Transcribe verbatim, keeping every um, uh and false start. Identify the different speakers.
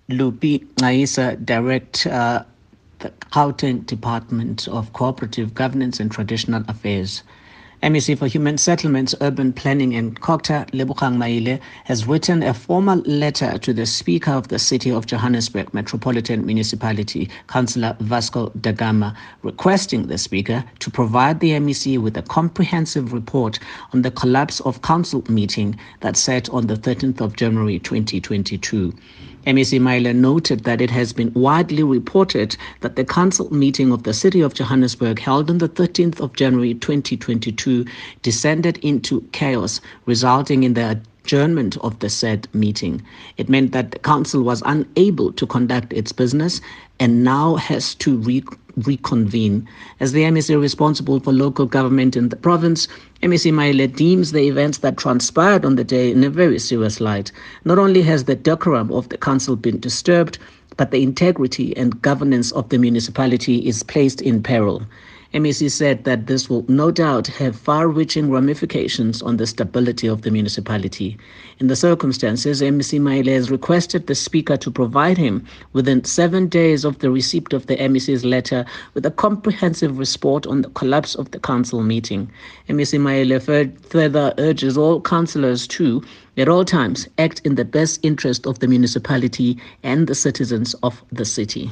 Speaker 1: Lupi Naisa direct uh, the Gauteng Department of Cooperative Governance and Traditional Affairs. M E C for Human Settlements, Urban Planning and Cocta, Lebogang Maile, has written a formal letter to the Speaker of the City of Johannesburg Metropolitan Municipality, Councillor Vasco da Gama, requesting the Speaker to provide the M E C with a comprehensive report on the collapse of council meeting that sat on the thirteenth of January twenty twenty-two. M E C Maile noted that it has been widely reported that the council meeting of the City of Johannesburg held on the thirteenth of January twenty twenty-two descended into chaos, resulting in the adjournment of the said meeting. It meant that the council was unable to conduct its business and now has to re- reconvene. As the M E C responsible for local government in the province, M E C Maile deems the events that transpired on the day in a very serious light. Not only has the decorum of the council been disturbed, but the integrity and governance of the municipality is placed in peril. M E C said that this will no doubt have far-reaching ramifications on the stability of the municipality. In the circumstances, M E C Maile has requested the Speaker to provide him within seven days of the receipt of the M E C's letter with a comprehensive report on the collapse of the council meeting. M E C Maile further urges all councillors to, at all times, act in the best interest of the municipality and the citizens of the city.